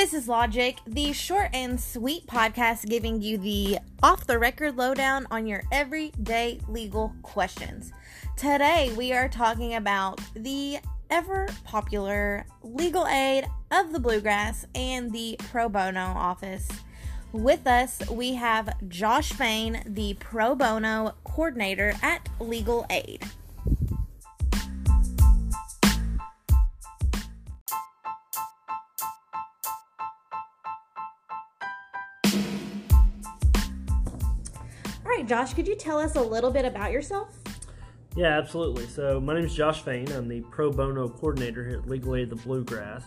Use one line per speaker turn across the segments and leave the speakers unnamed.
This is Logic, the short and sweet podcast giving you the off-the-record lowdown on your everyday legal questions. Today, we are talking about the ever-popular legal aid of the Bluegrass and the Pro Bono office. With us, we have Josh Fain, the Pro Bono coordinator at Legal Aid. All right, Josh, could you tell us a little bit about yourself?
Yeah, absolutely. So my name is Josh Fain. I'm the Pro Bono coordinator here at Legal Aid of the Bluegrass.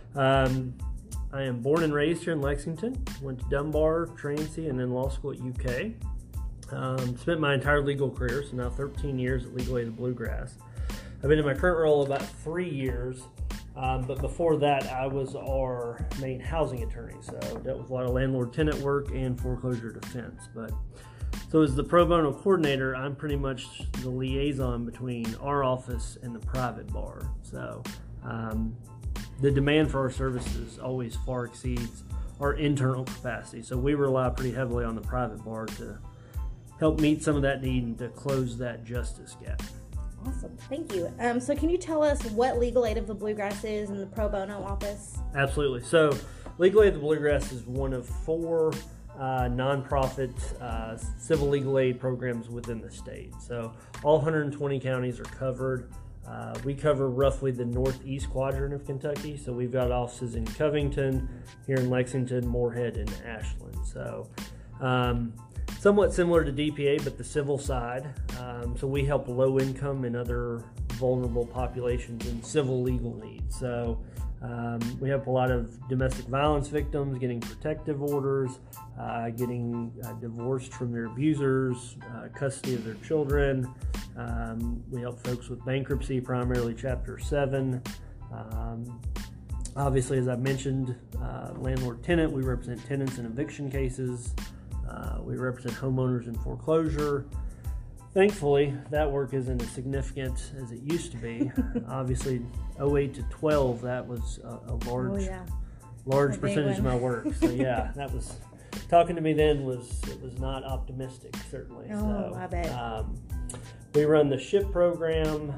I am born and raised here in Lexington. Went to Dunbar, Trancey, and then law school at UK. Spent my entire legal career, so now 13 years at Legal Aid of the Bluegrass. I've been in my current role about 3 years, but before that I was our main housing attorney, so dealt with a lot of landlord-tenant work and foreclosure defense. So as the Pro Bono coordinator, I'm pretty much the liaison between our office and the private bar. So the demand for our services always far exceeds our internal capacity. So we rely pretty heavily on the private bar to help meet some of that need and to close that justice gap.
Awesome. Thank you. So can you tell us what Legal Aid of the Bluegrass is in the Pro Bono office?
Absolutely. So Legal Aid of the Bluegrass is one of four nonprofit civil legal aid programs within the state. So all 120 counties are covered. We cover roughly the northeast quadrant of Kentucky. So we've got offices in Covington, here in Lexington, Moorhead, and Ashland. So somewhat similar to DPA, but the civil side. So we help low income and other vulnerable populations in civil legal needs. So we help a lot of domestic violence victims getting protective orders, getting divorced from their abusers, custody of their children. We help folks with bankruptcy, primarily Chapter 7. Obviously, as I mentioned, landlord-tenant, we represent tenants in eviction cases. We represent homeowners in foreclosure. Thankfully, that work isn't as significant as it used to be. Obviously, 08 to 12, that was a large percentage of my work. So yeah, that was, talking to me then was not optimistic, certainly.
Oh, I bet.
We run the SHIP program.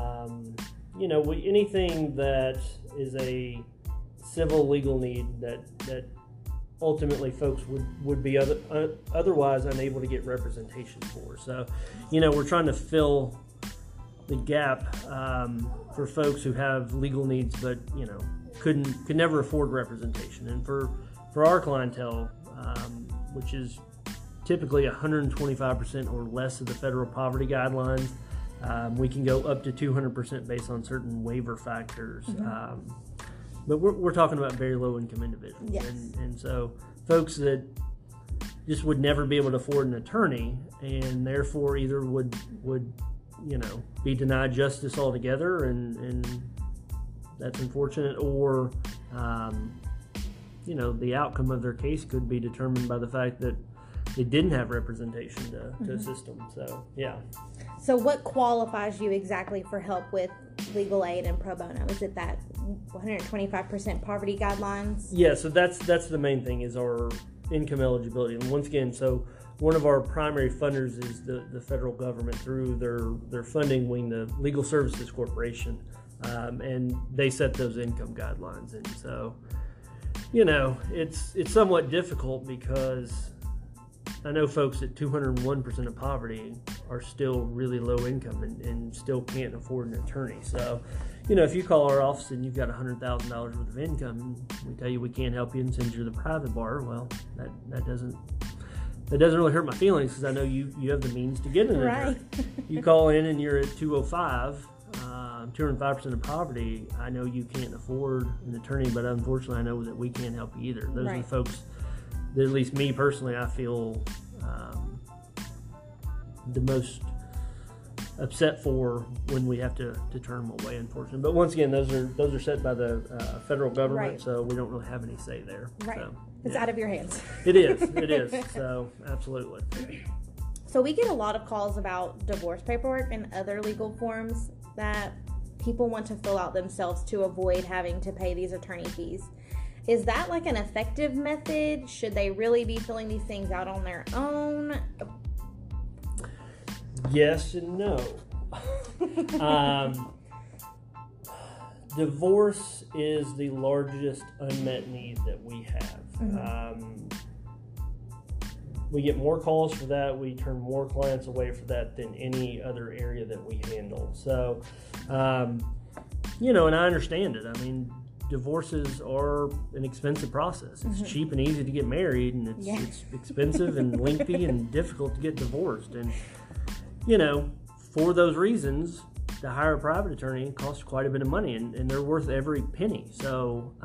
Anything that is a civil legal need that ultimately folks would be otherwise unable to get representation for. So, we're trying to fill the gap for folks who have legal needs but, could never afford representation. And for our clientele, which is typically 125% or less of the federal poverty guidelines, we can go up to 200% based on certain waiver factors. Mm-hmm. But we're talking about very low-income individuals.
Yes.
And so folks that just would never be able to afford an attorney and therefore either would be denied justice altogether, and that's unfortunate, or, the outcome of their case could be determined by the fact that they didn't have representation to assist them. So, yeah. So
what qualifies you exactly for help with legal aid and pro bono? Is it that 125% poverty guidelines?
Yeah, so that's the main thing, is our income eligibility. And once again, so one of our primary funders is the federal government through their funding wing, the Legal Services Corporation, and they set those income guidelines. And so, it's somewhat difficult because I know folks at 201% of poverty are still really low income and still can't afford an attorney. So, if you call our office and you've got $100,000 worth of income, and we tell you we can't help you and send you to the private bar, well, that doesn't really hurt my feelings, because I know you have the means to get an attorney.
Right.
You call in and you're at 205, 205% of poverty. I know you can't afford an attorney, but unfortunately I know that we can't help you either. Those are the folks that, at least me personally, I feel the most upset for when we have to turn them away, unfortunately. But once again, those are set by the federal government, so we don't really have any say there.
Right.
So,
it's out of your hands.
It is. So, absolutely.
So we get a lot of calls about divorce paperwork and other legal forms that people want to fill out themselves to avoid having to pay these attorney fees. Is that like an effective method? Should they really be filling these things out on their own?
Yes and no. Divorce is the largest unmet need that we have. We get more calls for that. We turn more clients away for that than any other area that we handle. So, and I understand it. I mean, divorces are an expensive process. It's cheap and easy to get married, and it's expensive and lengthy and difficult to get divorced. And, for those reasons, to hire a private attorney costs quite a bit of money, and they're worth every penny. So,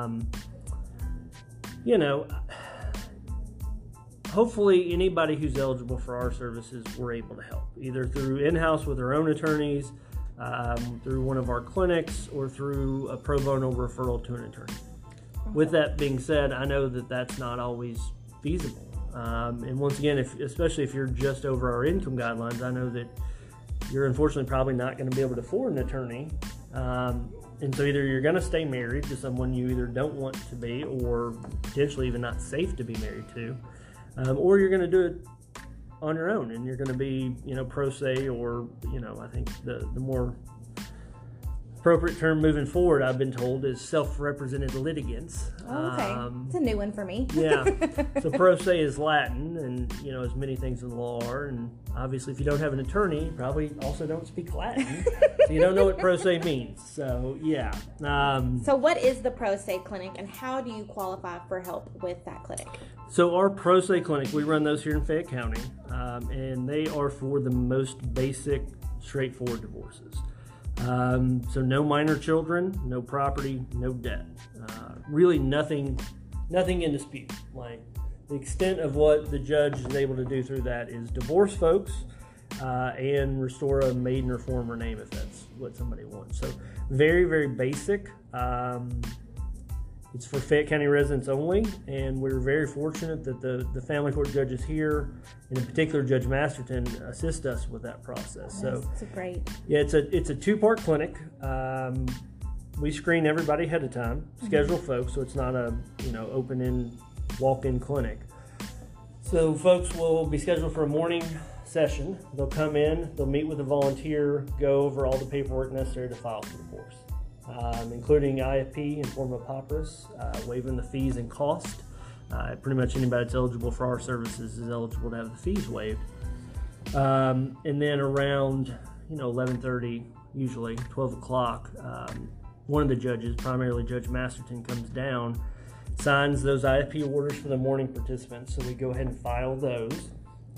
hopefully anybody who's eligible for our services, we're able to help, either through in-house with our own attorneys, through one of our clinics, or through a pro bono referral to an attorney. With that being said, I know that that's not always feasible. And once again, especially if you're just over our income guidelines, I know that you're unfortunately probably not going to be able to afford an attorney. And so either you're going to stay married to someone you either don't want to be, or potentially even not safe to be married to, or you're going to do it on your own, and you're going to be, pro se, or, I think the more appropriate term moving forward, I've been told, is self-represented litigants.
Oh, okay. It's a new one for me.
Yeah. So pro se is Latin, and, as many things in the law are, and obviously if you don't have an attorney, you probably also don't speak Latin, so you don't know what pro se means. So, yeah.
So what is the pro se clinic, and how do you qualify for help with that clinic?
So our pro se clinic, we run those here in Fayette County, and they are for the most basic, straightforward divorces. So no minor children, no property, no debt. Really nothing in dispute. Like, the extent of what the judge is able to do through that is divorce folks and restore a maiden or former name if that's what somebody wants. So very, very basic. It's for Fayette County residents only, and we're very fortunate that the family court judges here, and in particular Judge Masterton, assist us with that process. So
it's great.
Yeah, it's a two-part clinic. We screen everybody ahead of time, schedule folks, so it's not a open-in, walk-in clinic. So folks will be scheduled for a morning session. They'll come in, they'll meet with a volunteer, go over all the paperwork necessary to file for divorce. Including IFP in form of papyrus, waiving the fees and cost. Pretty much anybody that's eligible for our services is eligible to have the fees waived. And then around 11:30, usually 12 o'clock, one of the judges, primarily Judge Masterton, comes down, signs those IFP orders for the morning participants. So we go ahead and file those.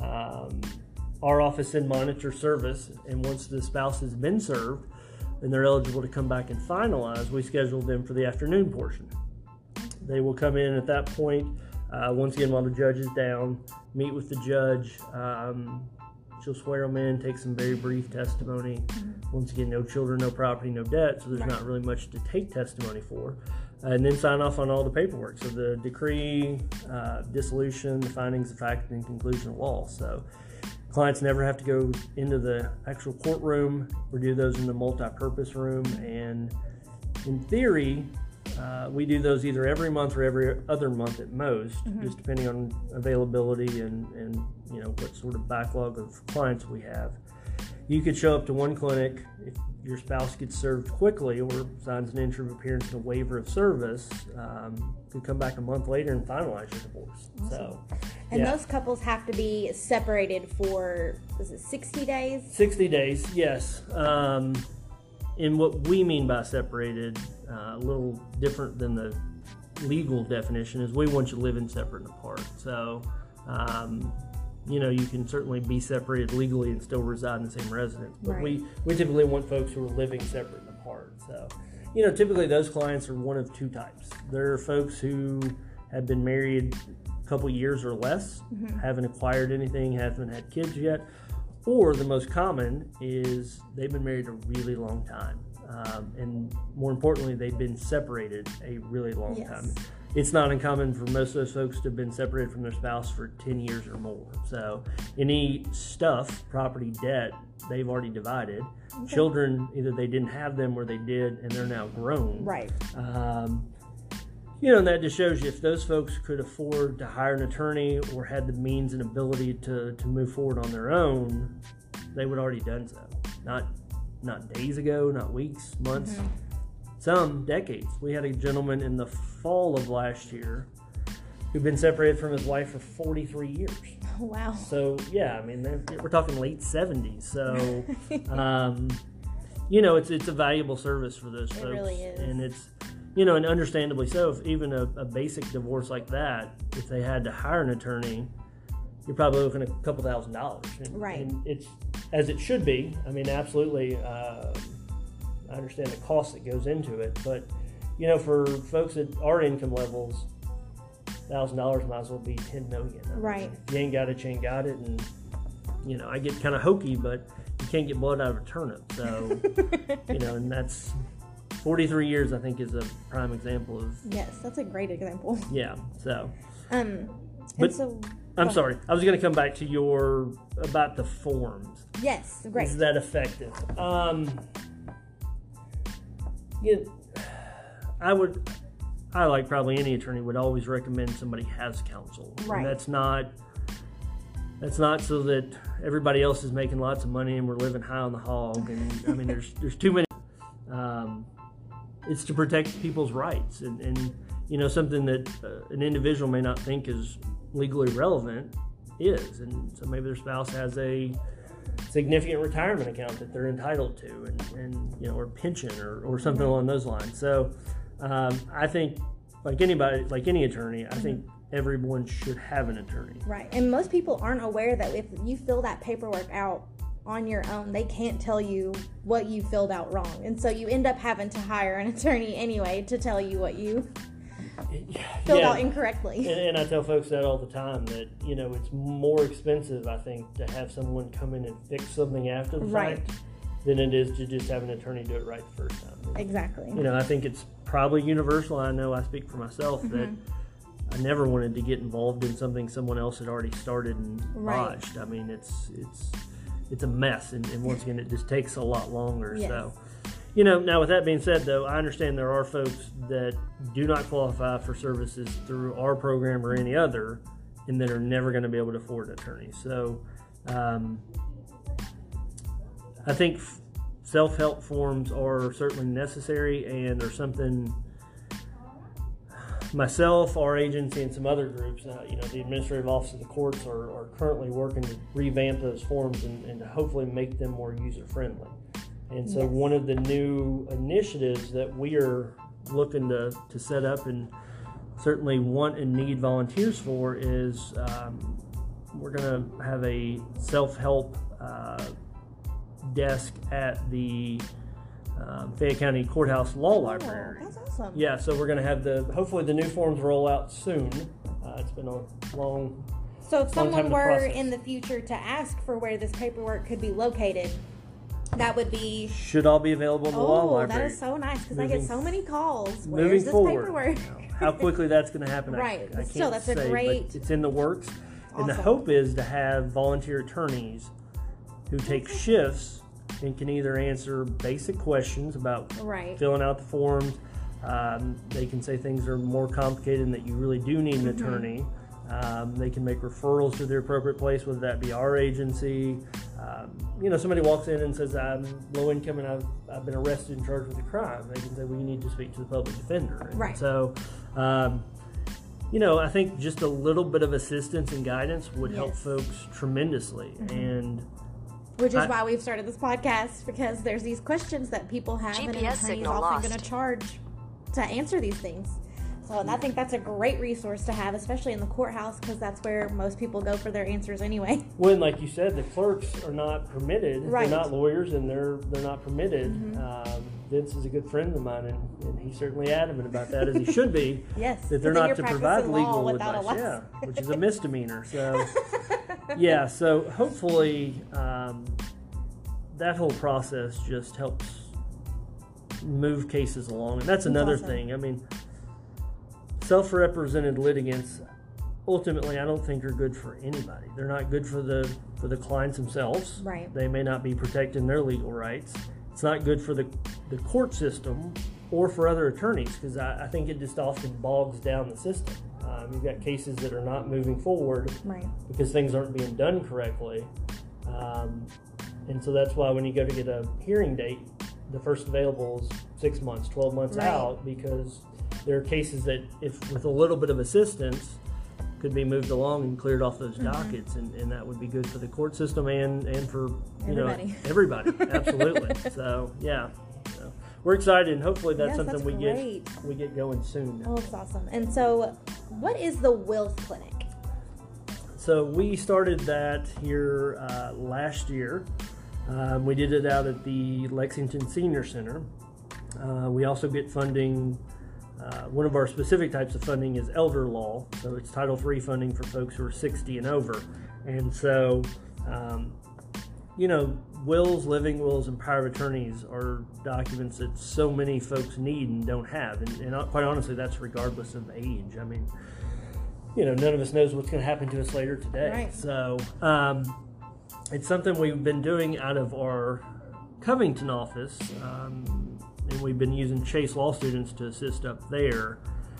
Our office then monitors service, and once the spouse has been served, and they're eligible to come back and finalize, we schedule them for the afternoon portion. They will come in at that point, once again while the judge is down, meet with the judge. She'll swear them in, take some very brief testimony. Once again, no children, no property, no debt, so there's not really much to take testimony for. And then sign off on all the paperwork. So the decree, dissolution, the findings of fact, and conclusion of law. So clients never have to go into the actual courtroom. We do those in the multi-purpose room, and in theory, we do those either every month or every other month at most, just depending on availability and what sort of backlog of clients we have. You could show up to one clinic if your spouse gets served quickly or signs an entry of appearance and a waiver of service. Could come back a month later and finalize your divorce.
Awesome.
So.
And those couples have to be separated for, is it 60 days?
60 days, yes. And what we mean by separated, a little different than the legal definition, is we want you living separate and apart. So, you can certainly be separated legally and still reside in the same residence. But we typically want folks who are living separate and apart. So, typically those clients are one of two types. There are folks who have been married couple years or less, haven't acquired anything, haven't had kids yet, or the most common is they've been married a really long time, and more importantly, they've been separated a really long time. It's not uncommon for most of those folks to have been separated from their spouse for 10 years or more. So any stuff, property, debt, they've already divided. Children, either they didn't have them or they did and they're now grown.
Right.
And that just shows you if those folks could afford to hire an attorney or had the means and ability to move forward on their own, they would already done so. Not days ago, not weeks, months, some decades. We had a gentleman in the fall of last year who'd been separated from his wife for 43 years.
Wow.
So, yeah, I mean, we're talking late 70s. So, it's a valuable service for those folks. It
really is.
And it's, and understandably so, if even a basic divorce like that, if they had to hire an attorney, you're probably looking at a couple $1,000s.
Right.
And it's, as it should be. I mean, absolutely, I understand the cost that goes into it. But, for folks at our income levels, $1,000 might as well be $10 million.
Right.
If you ain't got it, you ain't got it. And, I get kind of hokey, but you can't get blood out of a turnip. So, and that's 43 years, I think, is a prime example of.
Yes, that's a great example.
Yeah. So.
But so.
I'm sorry. I was going to come back to about the forms.
Yes, great.
Is that effective? I like probably any attorney would always recommend somebody has counsel.
Right.
And that's not so that everybody else is making lots of money and we're living high on the hog. And I mean, there's too many. It's to protect people's rights and something that an individual may not think is legally relevant is, and so maybe their spouse has a significant retirement account that they're entitled to, and or pension or something along those lines. So I think, like any attorney, I think everyone should have an attorney.
Right, and most people aren't aware that if you fill that paperwork out on your own, they can't tell you what you filled out wrong, and so you end up having to hire an attorney anyway to tell you what you filled out incorrectly.
And I tell folks that all the time, that it's more expensive, I think, to have someone come in and fix something after the fact than it is to just have an attorney do it right the first time.
Exactly.
I think it's probably universal. I know I speak for myself that I never wanted to get involved in something someone else had already started and botched. I mean, it's a mess, and once again, it just takes a lot longer.
Yes.
So. Now with that being said, though, I understand there are folks that do not qualify for services through our program or any other, and that are never going to be able to afford an attorney. So I think self-help forms are certainly necessary, and are something myself, our agency, and some other groups, the Administrative Office of the Courts are currently working to revamp those forms and to hopefully make them more user-friendly. And so one of the new initiatives that we are looking to set up and certainly want and need volunteers for is we're going to have a self-help desk at the Fayette County Courthouse Law Library.
That's awesome.
Yeah, so we're going to have hopefully the new forms roll out soon. It's been a long
So if someone were
process.
in the future to ask for where this paperwork could be located, that would be...
Should all be available in the law library.
That is so nice, because I get so many calls.
Moving
Where's this
forward,
paperwork?
how quickly that's going to happen,
Right.
I can't
Still, that's a
say,
great...
but it's in the works.
Awesome.
And the hope is to have volunteer attorneys who take shifts and can either answer basic questions about filling out the forms. They can say things are more complicated and that you really do need an attorney. They can make referrals to the appropriate place, whether that be our agency. Somebody walks in and says, I'm low income and I've been arrested and charged with a crime. They can say, well, you need to speak to the public defender. And so, I think just a little bit of assistance and guidance would help folks tremendously. And
which is why we've started this podcast, because there's these questions that people have, and an attorney is often going to charge to answer these things. So, and I think that's a great resource to have, especially in the courthouse, because that's where most people go for their answers anyway.
When, like you said, the clerks are not permitted. They're not lawyers, and they're not permitted. Vince is a good friend of mine, and he's certainly adamant about that, as he should be.
That
they're not to provide legal advice. Which is a misdemeanor. So, so hopefully that whole process just helps move cases along. And that's another thing. I mean, self-represented litigants, ultimately, I don't think are good for anybody. They're not good for the clients themselves.
Right.
They may not be protecting their legal rights. It's not good for the court system or for other attorneys, because I think it just often bogs down the system. You've got cases that are not moving forward because things aren't being done correctly. And so that's why when you go to get a hearing date, the first available is 6 months, 12 months out, because there are cases that, if with a little bit of assistance, could be moved along and cleared off those dockets, and that would be good for the court system and for everybody. Absolutely. So so we're excited, and hopefully that's something we get going soon.
Oh, that's awesome. And so, what is the Wills Clinic?
So we started that here last year. We did it out at the Lexington Senior Center. We also get funding. One of our specific types of funding is elder law, so it's Title III funding for folks who are 60 and over. And so, wills, living wills, and power of attorneys are documents that so many folks need and don't have. And quite honestly, that's regardless of age. I mean, none of us knows what's going to happen to us later today.
Right.
So it's something we've been doing out of our Covington office. And we've been using Chase law students to assist up there,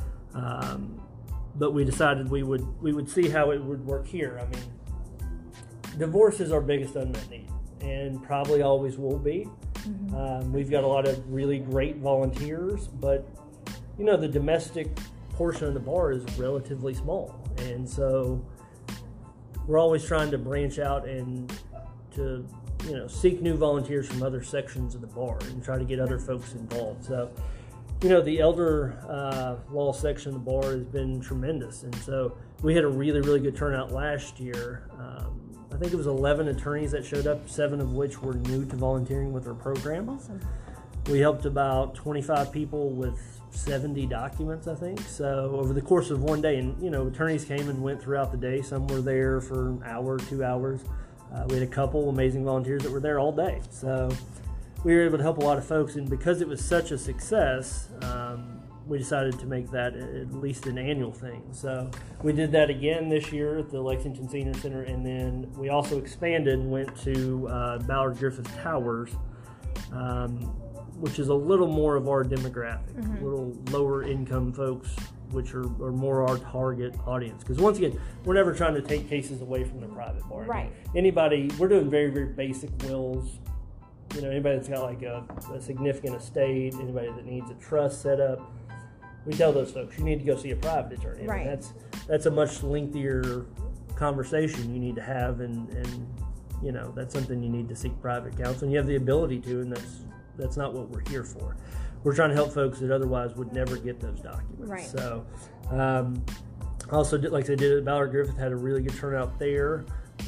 but we decided we would see how it would work here. I mean, divorce is our biggest unmet need, and probably always will be. We've got a lot of really great volunteers, but the domestic portion of the bar is relatively small, and so we're always trying to branch out and to seek new volunteers from other sections of the bar and try to get other folks involved. So, the elder law section of the bar has been tremendous. And so we had a really, really good turnout last year. I think it was 11 attorneys that showed up, 7 of which were new to volunteering with our program.
Awesome.
We helped about 25 people with 70 documents, I think. So over the course of one day, and, attorneys came and went throughout the day. Some were there for an hour, 2 hours. We had a couple amazing volunteers that were there all day. So we were able to help a lot of folks, and because it was such a success, we decided to make that at least an annual thing. So we did that again this year at the Lexington Senior Center, and then we also expanded and went to Ballard Griffith Towers, which is a little more of our demographic, a little lower income folks, which are more our target audience. Because once again, we're never trying to take cases away from the private bar.
Right.
Anybody, we're doing very, very basic wills. Anybody that's got like a significant estate, anybody that needs a trust set up, we tell those folks, you need to go see a private attorney.
Right.
I mean, that's a much lengthier conversation you need to have, and that's something you need to seek private counsel, and you have the ability to, and that's not what we're here for. We're trying to help folks that otherwise would never get those documents.
Right.
So, also, like I did at Ballard Griffith, had a really good turnout there.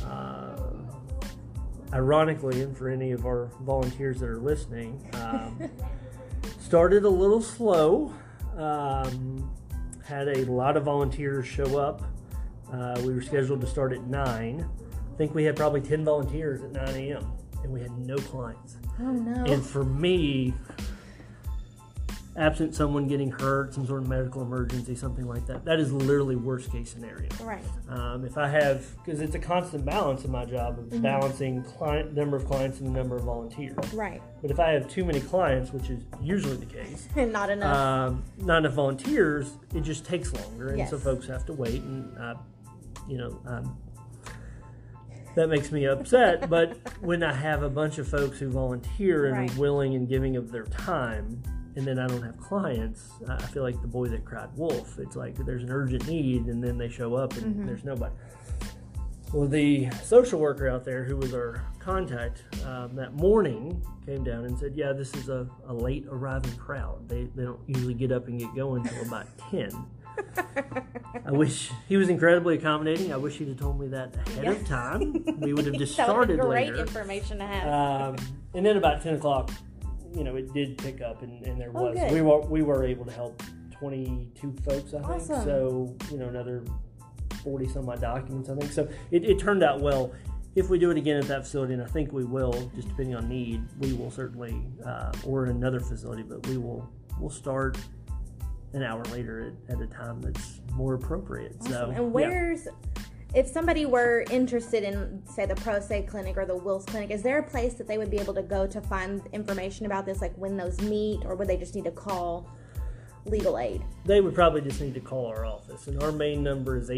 Ironically, and for any of our volunteers that are listening, started a little slow. Had a lot of volunteers show up. We were scheduled to start at 9. I think we had probably 10 volunteers at 9 a.m. and we had no clients.
Oh, no.
And for me, absent someone getting hurt, some sort of medical emergency, something like that, that is literally worst case scenario.
Right.
If I have, because it's a constant balance in my job of balancing number of clients and the number of volunteers.
Right.
But if I have too many clients, which is usually the case,
and not enough
volunteers, it just takes longer, and
Yes.
so folks have to wait, and that makes me upset. But when I have a bunch of folks who volunteer and
Right.
are willing and giving of their time, and then I don't have clients, I feel like the boy that cried wolf. It's like there's an urgent need, and then they show up and there's nobody. Well, the social worker out there, who was our contact that morning, came down and said, yeah, this is a late arriving crowd. They don't usually get up and get going until about 10. I wish he was incredibly accommodating. I wish he'd have told me that ahead of time. We would have just started
that would be great
later.
information to have.
And then about 10 o'clock, it did pick up, and there was.
good.
We were able to help 22 folks, I think.
Awesome.
So, another 40 some odd documents, I think. So it turned out well. If we do it again at that facility, and I think we will, just depending on need, we will certainly, or another facility, but we'll start an hour later at a time that's more appropriate.
Awesome.
So,
and where's if somebody were interested in, say, the Pro Se Clinic or the Wills Clinic, is there a place that they would be able to go to find information about this, like when those meet, or would they just need to call legal aid?
They would probably just need to call our office, and our main number is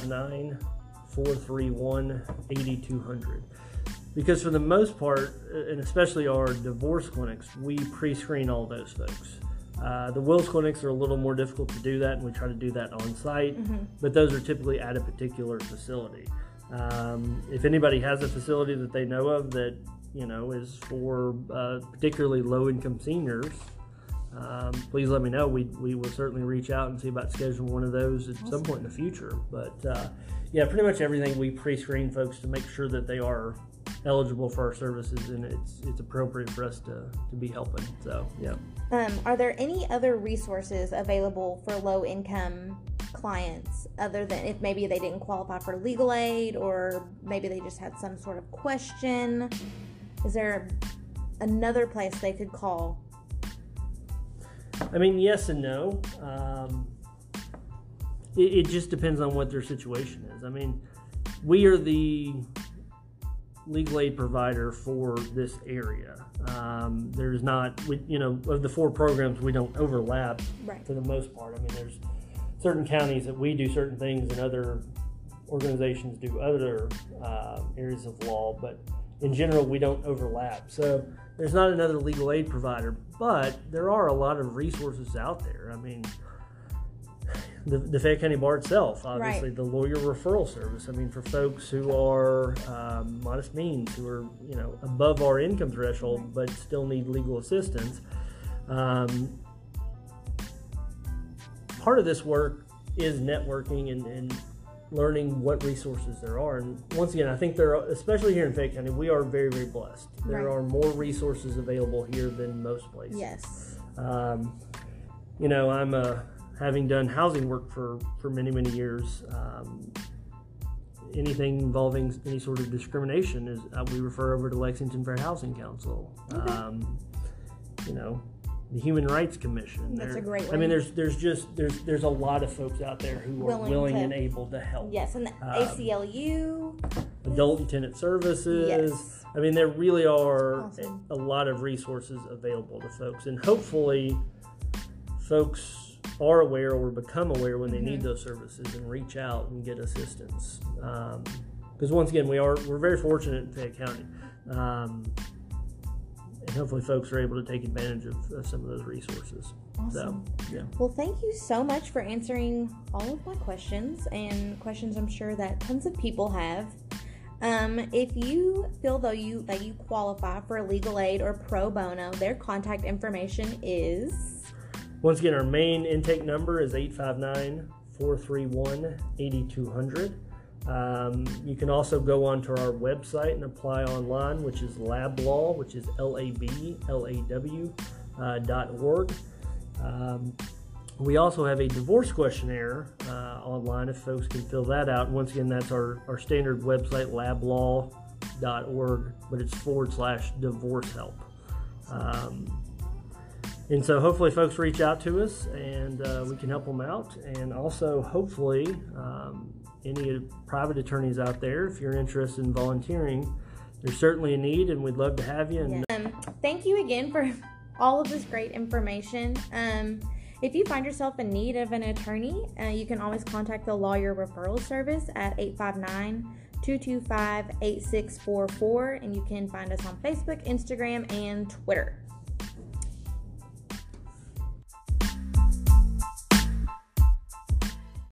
859-431-8200. Because for the most part, and especially our divorce clinics, we pre-screen all those folks. The Wills clinics are a little more difficult to do that, and we try to do that on site, but those are typically at a particular facility. If anybody has a facility that they know of that, is for particularly low-income seniors, please let me know. We will certainly reach out and see about scheduling one of those at some point in the future. But pretty much everything we pre-screen folks to make sure that they are eligible for our services and it's appropriate for us to be helping. So yeah.
Are there any other resources available for low-income clients other than if maybe they didn't qualify for legal aid, or maybe they just had some sort of question? Is there another place they could call?
I mean, yes and no. It just depends on what their situation is. I mean, we are the legal aid provider for this area. There's not, of the 4 programs, we don't overlap for the most part. I mean, there's certain counties that we do certain things and other organizations do other areas of law, but in general, we don't overlap. So there's not another legal aid provider, but there are a lot of resources out there. I mean, the Fayette County Bar itself, obviously, the lawyer referral service. I mean, for folks who are modest means, who are above our income threshold, but still need legal assistance. Part of this work is networking and learning what resources there are. And once again, I think there are, especially here in Fayette County, we are very, very blessed. There are more resources available here than most places.
Yes.
I'm having done housing work for many, many years. Anything involving any sort of discrimination is we refer over to Lexington Fair Housing Council. The Human Rights Commission.
That's a great one.
I mean, there's a lot of folks out there who are willing and able to help.
Yes, and the ACLU,
Adult and Tenant Services.
Yes.
I mean, there really are a lot of resources available to folks, and hopefully, folks are aware or become aware when they need those services and reach out and get assistance. Because once again, we're very fortunate in Fayette County. And hopefully folks are able to take advantage of some of those resources.
Awesome.
So, yeah.
Well, thank you so much for answering all of my questions, and questions I'm sure that tons of people have. If you feel that you qualify for legal aid or pro bono, their contact information is...
Once again, our main intake number is 859-431-8200. You can also go onto our website and apply online, which is LabLaw, which is LABLAW.org. We also have a divorce questionnaire online if folks can fill that out. Once again, that's our standard website, LabLaw.org, but it's /divorce help. And so hopefully folks reach out to us and we can help them out. And also hopefully any private attorneys out there, if you're interested in volunteering, there's certainly a need and we'd love to have you. And
thank you again for all of this great information. If you find yourself in need of an attorney, you can always contact the Lawyer Referral Service at 859-225-8644, and you can find us on Facebook, Instagram, and Twitter.